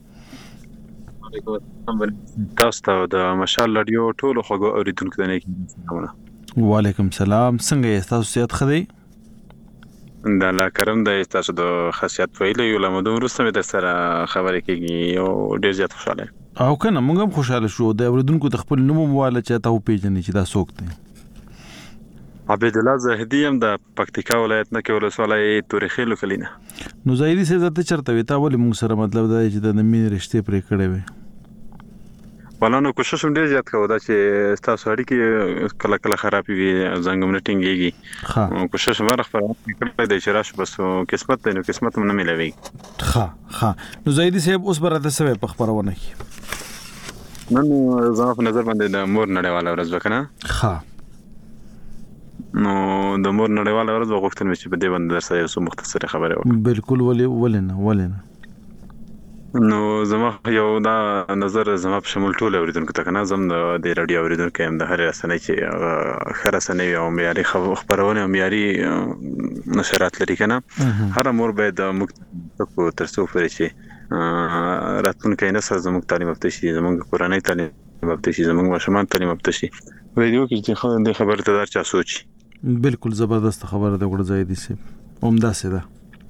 [SPEAKER 19] تاسو ته د مشال رادیو ټولو خوږو اوریدونکو ته نه.
[SPEAKER 1] وعلیکم سلام. څنګه یې تاسو صحت ښه دی؟
[SPEAKER 19] د الله کرم دی. تاسو د خاصیت ویلو یو لمدو وروسته مې در سره خبرې کېږي او ډېر زیات خوشاله
[SPEAKER 1] او کنه موږ هم خوشاله شو. د اوریدونکو د خپل نوم مواله چې تاسو پیژنئ چې دا څوک دی.
[SPEAKER 19] عبد الله زاهدی هم د پکتیکا ولایت نه کې ولسوالۍ تورخیلو کلینه.
[SPEAKER 1] نو زاهدی سه زته چرته وي تا ولې موږ سره مطلب دا چې د مين رشتې پرې کړې وي؟
[SPEAKER 19] ولانو کوشش هم ډیر زیات کوو دا چې تاسو اړیکې کله کله خراب وي زنګ منټینګيږي. ها کوشش مره خبره کړې د شراش بس قسمت دی نو قسمت هم نه ملوي.
[SPEAKER 1] ها ها نو زاهدی صاحب اوس برته سوي په خبرونه کې
[SPEAKER 19] نن زما په نظر باندې د مور نړیواله ورځ وکنه.
[SPEAKER 1] ها
[SPEAKER 19] نو د مور نړیواله ورځ وغوښتل مې چې په دې باندې درسره یو څه مختصره خبره وکړم.
[SPEAKER 1] بالکل ولې ولنه ولنه
[SPEAKER 19] نو زما یو دا نظر زما په شمول ټول اوریدونکو ته کنه زم د رادیو اوریدونکو هم د هر رسنۍ چې خره رسنۍ او معیاري خبرونه او معیاري نشرات لري کنه هر مور باید موږ ترڅو پرې چې راتلونکي نسل زموږ تعلیم یافته شي زموږ کورنۍ تعلیم یافته شي زموږ ماشومان تعلیم یافته شي. ویډیو کې چې خو د خبره ته درچا سوچ
[SPEAKER 1] بالکل زبردست خبره ده ګور زاهدی سي عمده سي ده.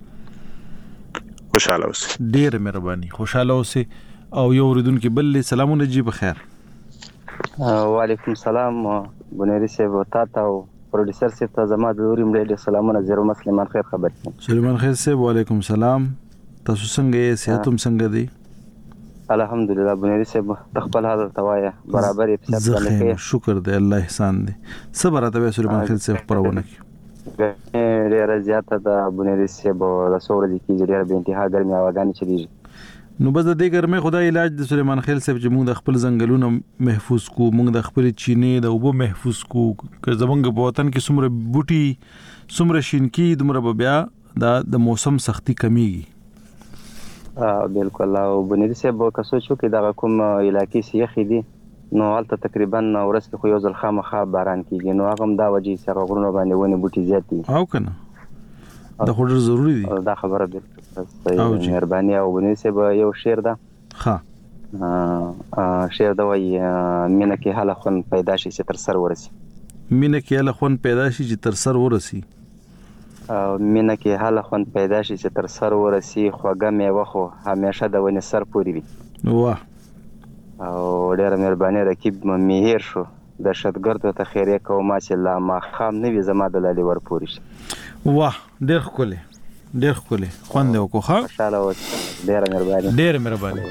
[SPEAKER 19] خوشاله اوسه.
[SPEAKER 1] ډیر مهرباني. خوشاله اوسه او یو اوریدونکو بل سلامونه جی په خیر.
[SPEAKER 20] وعلیکم السلام بنيري صاحب تاسو او پروډوسر صاحب ته زما د اوریم ډیر سلامونه. زیرو مسلمان خیر خبر کړم.
[SPEAKER 1] سليمان خیر صاحب وعلیکم السلام. تاسو څنګه یې صحت هم څنګه دی؟
[SPEAKER 20] الحمدلله بنيري صاحب تخپل حال توایا برابر یې په څه
[SPEAKER 1] کې شکر دی الله احسان دی. صبر ته سليمان خیر صاحب پرونه کی
[SPEAKER 20] ډیر زیاته د بنيري صاحب د سور دي کې ډیر به انتها ګرمي اواګانی چلیږي.
[SPEAKER 1] نو بس د دې ګرمي خدای علاج د سليمان خیر صاحب چې موږ د خپل ځنګلونو محفوظ کو موږ د خپل چینې د اوبو محفوظ کو که زمونږ په وطن کې څومره بوټي څومره شینکی دومره بیا د موسم سختي کمیږي.
[SPEAKER 20] ا بالکل او بنيري صاحب که سوچو کې دا کوم علاقې سیخي دي نو حالت تقریبا ورځ کې خو یو ځل خامخا باران کیږي نو هغه دا وجې سره غرونه باندې ونی بوټي زیات دي
[SPEAKER 1] او کنه دا خو ډیر ضروری دي.
[SPEAKER 20] دا خبره بالکل مهرباني او بنيري صاحب یو شعر ده.
[SPEAKER 1] ها
[SPEAKER 20] ا شعر دا وایي مینه کې حاله خون پیدا شي چې تر سر ورسي.
[SPEAKER 1] مینه کې حاله خون پیدا شي چې تر سر ورسي.
[SPEAKER 20] او مینه کې حاله خون پیدا شي چې تر سر ورسي خوږه میوه خو همیشه د ونې سر پورې وي.
[SPEAKER 1] واه
[SPEAKER 20] او ډېره مهرباني رقیب مهیر شو د شتګردو ته خیریه کوم چې لا ما خام نه وي زما د لالي ور پورې شي.
[SPEAKER 1] واه ډېر ښکلی ډېر ښکلی خوند یې وکړو. ښه
[SPEAKER 20] خوشحاله اوسه. ډېره مهرباني
[SPEAKER 1] ډېره مهرباني.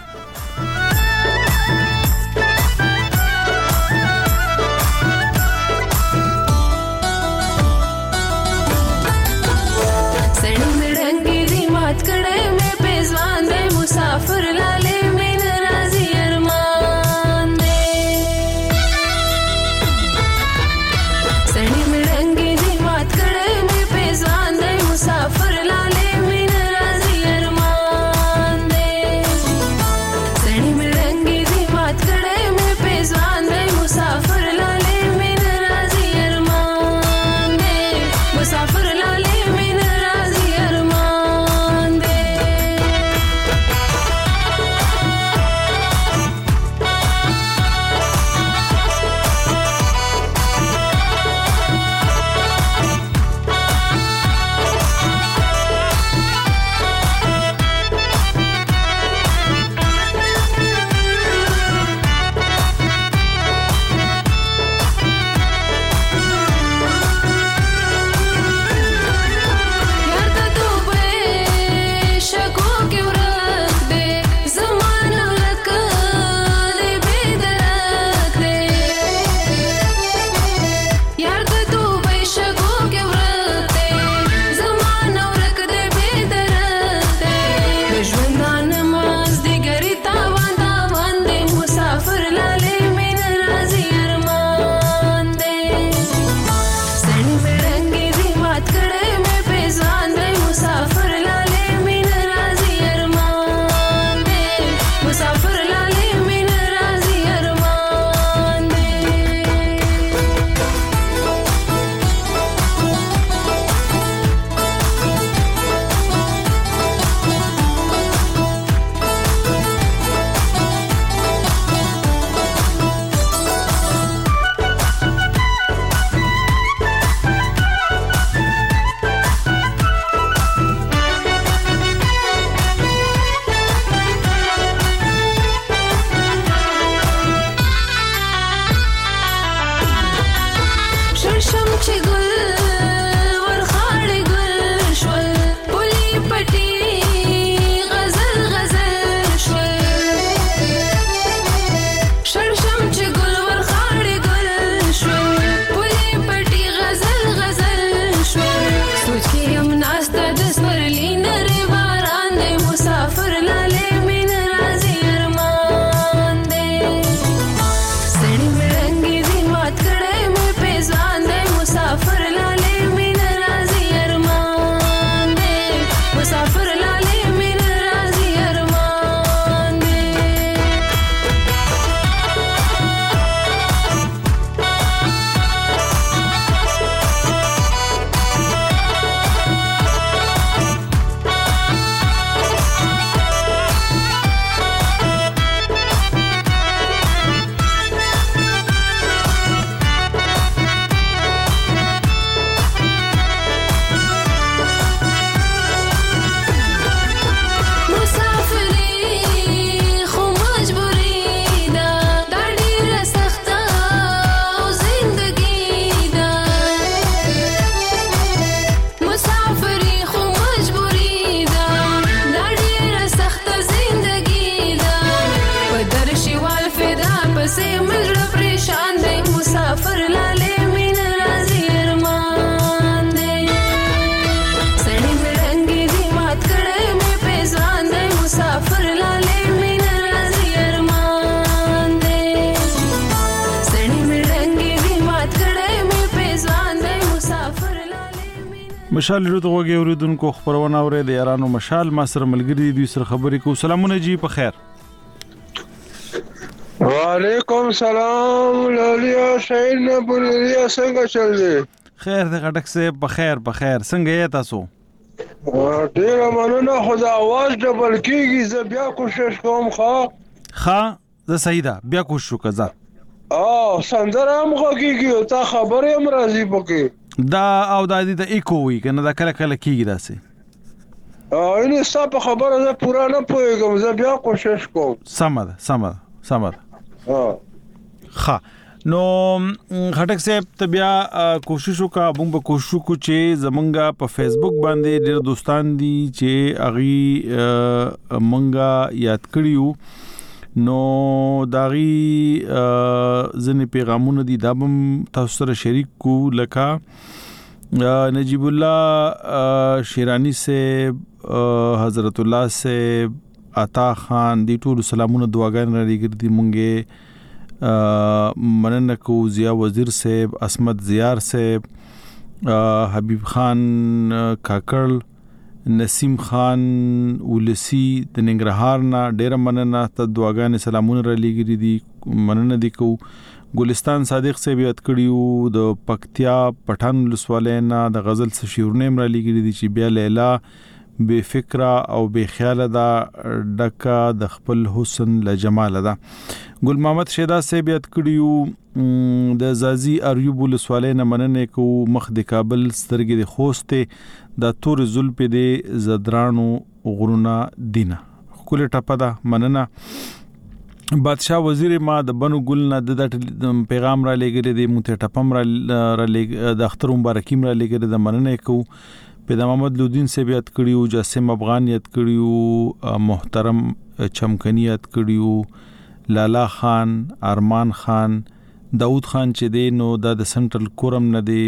[SPEAKER 9] मुसाफिर लाले में नाराजी अरमान दे सड़ी में रंगी दी बात करे में पेजवान दे मुसाफिर लाले में नाराजी अरमान दे
[SPEAKER 21] چې ګل ورخاړې ګل شول پولي پټي غزل غزل شول شړشم چې ګل ورخاړې ګل شول پولي پټي غزل غزل شول سوچ کې هم ناسته د سپرلي نری باران دی مسافر لاله مين راځي ارمان دی سړی مړنګي دي مات کړه مې پیزان دی مسافر لاله مين راځي ارمان دی مسافر لاله مين راځي ارمان دی مسافري خو مجبوري دا دا ډیره سخته او زندګي دا مسافري خو مجبوري دا دا ډیره سخته زندګي دا په درشي وال فدا پسې مزړه پریشان دی مسافر لاله مين راځي ارمان دی سړی مړنګي دي مات کړه مې پیزان دی مسافر لاله مين راځي ارمان دی سړی مړنګي دي مات کړه مې پیزان دی مسافر
[SPEAKER 1] مشال ورو دغه اوریدونکو خبرونه اورې د یارانو مشال ما سره ملګری دوی سره خبرې کو سلامونه جی په خیر
[SPEAKER 22] وعلیکم سلام لالیا شاید نه بولیا څنګه چل دی
[SPEAKER 1] خیر د غټک سه په خیر په خیر څنګه یې تاسو
[SPEAKER 22] ډیر مننه خدا आवाज ډبل کیږي زه بیا کوشش کوم خو
[SPEAKER 1] ښا زه صحیح ده بیا کوشش وکړه
[SPEAKER 22] اه سندره هم غږیږي او تا خبرې هم راځي پکې
[SPEAKER 1] دا او دا دې ته ایکو وی کنه دا کله کله کیږي داسې
[SPEAKER 22] اه ان ستا په خبره زه پورا نه پوهیږم زه بیا کوشش کوم
[SPEAKER 1] سم ده سم ده سم ده ها نو خټک صاحب ته بیا کوشش وکړه موږ به کوشش وکړو چې زمونږه په فیسبوک باندې ډېر دوستان دي چې اغي مونږه یاد کړیو نو داغي ځنې پیغامونه دي دا هم تاسو سره شریک کو لکه نجیب الله شیرانی سے حضرت الله سے عطا خان دی ټول سلامونه دعاګانې را لګردي مونږه مننه کو ضیا وزیر صاحب اسمت زیار صاحب حبیب خان کاکړ نسیم خان ولسی د ننګرهار نه ډیر مننه ته دعاګانې سلامونه را لګردي دي مننه دي کو ګلستان صادق صاحب یاد کړیو د پکتیا پټان لسوالینا د غزل شیرونه را لګردي چې بیا لیلا بے فکره او بے خیاله دا ډکا د خپل حسن له جمال دا ګل محمد شیدا صاحب یاد کړیو د زازی اریوب لسوالین مننه کو مخ د کابل سترګې د خوسته د تور زلپ د زدرانو غرونا دینه کله ټپه دا مننه بادشاہ وزیر ما د بنو ګل نه د پیغام را لګره د مت ټپم را لګ د اختر مبارکیم را لګره د مننه کو پیدا محمد لودین سے یاد کړیو جاسم افغان یاد کړیو محترم چمکنی یاد کړیو لالا خان ارمان خان داود خان چې دی نو د سنټرل کورم نه دی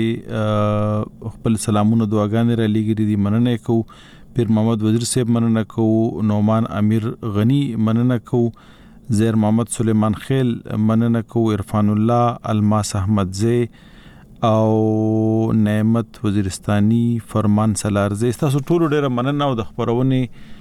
[SPEAKER 1] خپل سلامونه دعاګانې را لګری دي مننه کو پیر محمد وزیر صاحب مننه کو نومان امیر غنی مننه کو زیر محمد سلیمان خیل مننه کو عرفان الله الماس احمد زی او نعمت وزیرستانی فرمان سلارزه تاسو ټول ډیره مننه او د خبرونه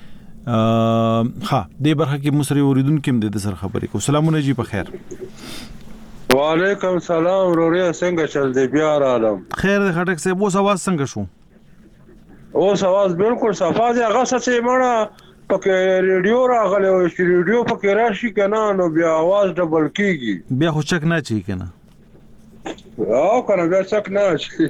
[SPEAKER 1] ها د برخه کې مصری اوریدونکو هم د سر خبرې کو سلامونه جی په خیر
[SPEAKER 22] وعلیکم سلام روریا څنګه چل دی بیا عالم
[SPEAKER 1] خیر د خټک صاحب اوس आवाज څنګه شو
[SPEAKER 22] اوس आवाज بالکل صفا دی هغه څه مړه پکې ریډیو راغلی او چې ریډیو پکې راشي کنه نو بیا आवाज ډبل کیږي
[SPEAKER 1] بیا خو چک نه چی کنه
[SPEAKER 22] او کنه بیا څک نه شي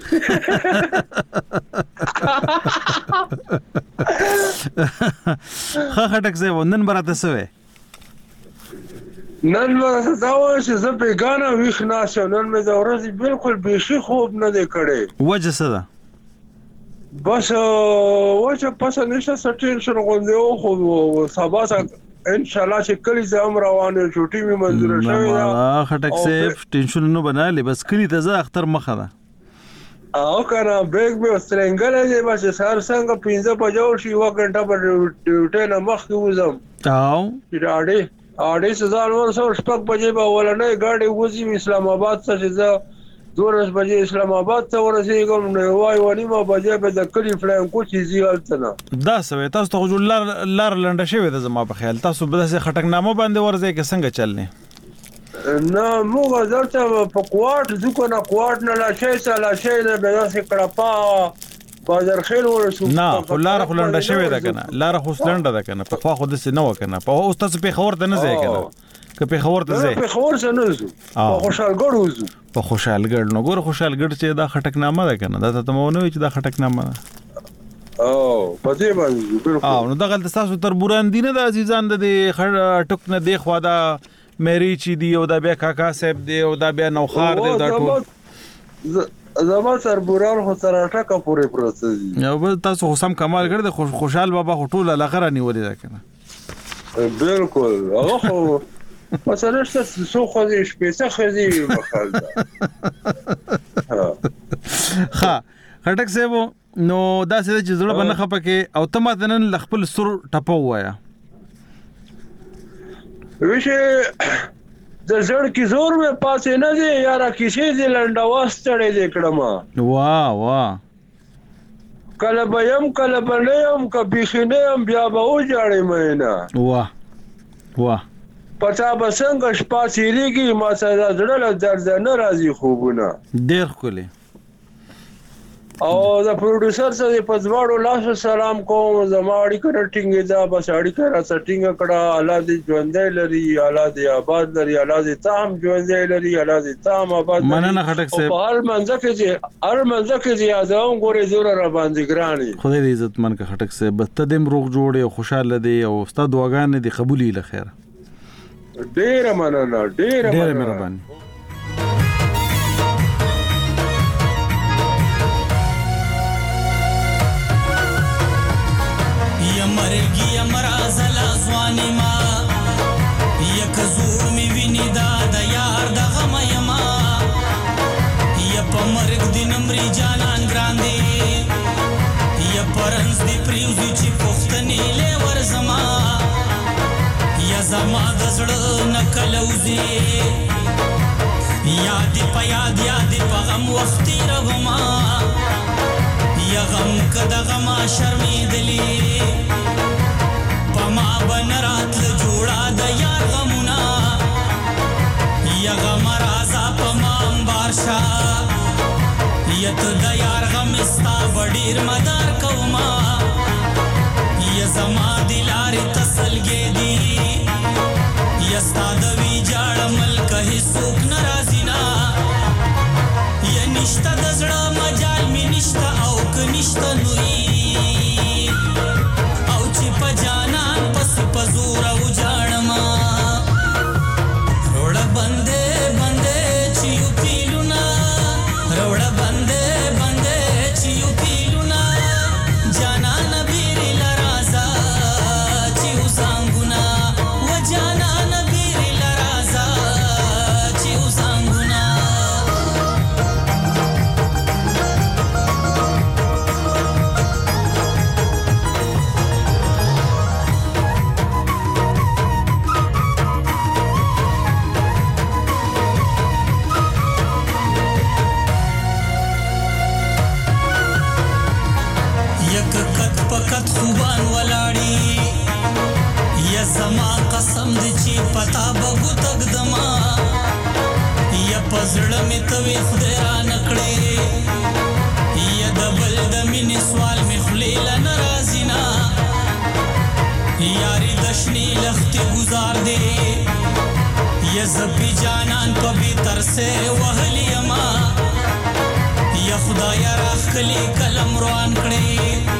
[SPEAKER 1] ها خټک زه وندن براته سوې
[SPEAKER 22] نن ورته دا وایي چې زه بېګانه ویښ ناست یم نن مې د ورځې بالکل بیخي خوب نه دی کړی
[SPEAKER 1] وجه څه ده
[SPEAKER 22] بس وجه پسه نشته څه ټینشن غوندې و خو سبا ته انشاءالله چې کلي ته هم روان یم چوټي مې منظوره شوې ده
[SPEAKER 1] خټک صاحب ټینشن نه بنالې بس کلي ته ځه اختر مخه ده
[SPEAKER 22] او کنه بیگ مې سترنګلی دی بس سهار څنګه پنځه بجه وشي یوه ګنټه به ډیوټۍ نه مخکې وځم
[SPEAKER 1] او
[SPEAKER 22] چې ډاډې اډې څه ځان ورسوم شپږ بجې به اولنۍ ګاډۍ وځي اسلام آباد ته چې زه دولس بجې اسلام آباد ته ورسېږم نو یوه یوه نیمه بجې به د کلي فلانکو چې ځي هلته نه
[SPEAKER 1] دا څه وایي تاسو ته خو لار لار لنډه شوې ده زما په خیال تاسو به داسې خټکنامه باندې ورځئ که څنګه چل نه
[SPEAKER 22] نه موږ دلته په کوارټ ځو که نه کوارټ نه لاشۍ څه لاشۍ نه بیا داسې کړپا بازرخیل ورسو
[SPEAKER 1] نه خو لاره خو لنډه شوې ده که نه لاره خو اوس لنډه ده که نه پخوا خو داسې نه وه که نه اوس تاسو پېښور ته نه ځئ که نه که پېښور ته ځئ
[SPEAKER 22] پېښور ته نه ځو په خوشحالګړ وځو
[SPEAKER 1] په خوشحالګړ نو ګوره خوشحالګړ چې دا خټکنامه ده که نه دا ته مو ونه وایي چې دا خټکنامه ده
[SPEAKER 22] او په دې باندې بالکل
[SPEAKER 1] او نو دغلته ستاسو تربوران دي نه د عزیزان د دې ټوک نه دې خوا دا مری چې دی او دا بیا کاکا صاحب دی او دا بیا نوخار دی دا ټول
[SPEAKER 22] زما تربوران خو تر ټکه پورې پروسه دي
[SPEAKER 1] یو بل تاسو خو سم کمال کړی خوشحال بابا خو ټول علاقه رانیولې ده که نه
[SPEAKER 22] بالکل هغه خو مثلا شته څو ښځې شپېته ښځې مخال ده
[SPEAKER 1] ښه خټک صاحب نو داسې ده چې زړه به نه خفه کې او ته ماته نن له خپل سور ټپه ووایه
[SPEAKER 22] ویشه د زړه کې زور مې پاسې نه دی یاره کیسې دې لنډواز تړی دی کړمه
[SPEAKER 1] واه واه
[SPEAKER 22] کله به یم کله به نه یم که بیخي نه یم بیا به وجاړې مینه
[SPEAKER 1] واه واه
[SPEAKER 22] په تا به څنګه شپه تېرېږي ما ته د زړه له درده نه راځي خوبونه
[SPEAKER 1] ډېر ښکلی
[SPEAKER 22] او د پروډوسر سره په دواړو لاسو سلام کوم زما اړیکه نه ټینګې ده بس اړیکه راڅه ټینګه کړه الله دې ژوندی لري الله دې آباد لري الله دې تا هم ژوندی لري الله دې تا هم آباد لري
[SPEAKER 1] مننه خټک صاحب
[SPEAKER 22] په هر منځه کې چې هر منځه کې چې یادوم ګورې زوره راباندې ګرانې
[SPEAKER 1] خدای دې عزتمن که خټک صاحب ته دې هم روغ جوړ او خوشحاله دی او ستا دعاګانې دې قبولې له خیره
[SPEAKER 22] ډېره مننه ډېره
[SPEAKER 1] ډېره مهرباني
[SPEAKER 14] مرګي امرازلا ځواني ما یک زور می ویني دا د یار د غم یما یا په مرګ دین امري جانان ګراندي یا پرنس دی پریوزي چې پختنې له ورزما یا زما د زړه نکلوزي یا دی په یاد یا دی په غم وختي رغما یا غم کده غما شرمېدلی ما بنرات جوړا د یار غمونا یا غم رازا پمام بارشا یا ته د یار غم استا وډیر مدار کوما یا زما دلاري تسلګې دی یا ستا د وی جاړ ملک هیڅوک ناراضی نا یا نشتا د زړه مجال می نشتا او ک نشتا نوې او چې په جانان پس پزور او جاړما روړه بندې بندې چې یو پیلونا روړه بندې بندې چې یو پیلونا جانان بیر لرازا چې وسانګونا و جانان بیر لرازا چې وسانګونا پکت خوبان ولاړی یا زما قسم دې چې پتا بغو تک دما یا پزړه می توي خدای را نکړې یا دبل د مینې سوال می خلیل ناراضی نا یاري دشنی لختي گزار دې یا زبي جانان په بي تر سه وهلی ما یا خدای راخ کلی کلم روان کړې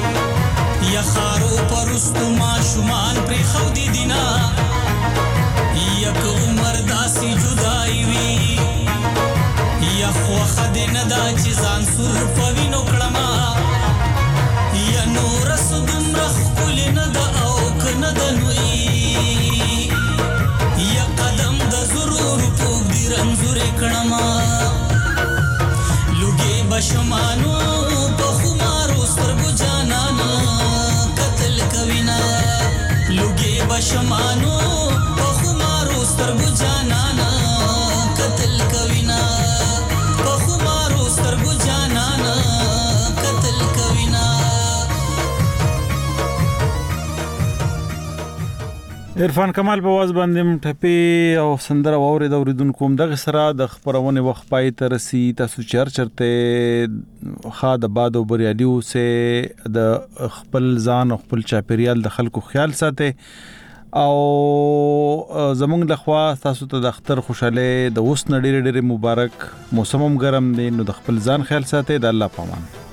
[SPEAKER 14] یا خارو پرستو ما شومان پر خو دی دینا یک عمر داسې جدای وي یا خوخه دې نه دا چې ځان سور په وینو کړما یا نور سو دومره ښکلې نه ده او که نه ده نوی یا قدم د ضرور پوږدي رنځورې کړما لوګې بشمانو په خمارو سترګو جانانا قتل کوینا لوګې بشمانو په خمارو سترګو جانانا قتل کوینا په خمارو سترګو جانانا قتل کوینا.
[SPEAKER 1] عرفان کمال په واز باندې ټپې او سندره واورې د اوریدونکو هم دغه سره د خبرونه وخت پای ته رسی تاسو چر چرته خا د باد او بریالي اوسه د خپل ځان او خپل چاپیریال د خلکو خیال ساتي او زمونږ د خوا تاسو ته د اختر خوشاله د اوس نړۍ ډېر مبارک موسم هم ګرم دی نو د خپل ځان خیال ساتي د الله پامان.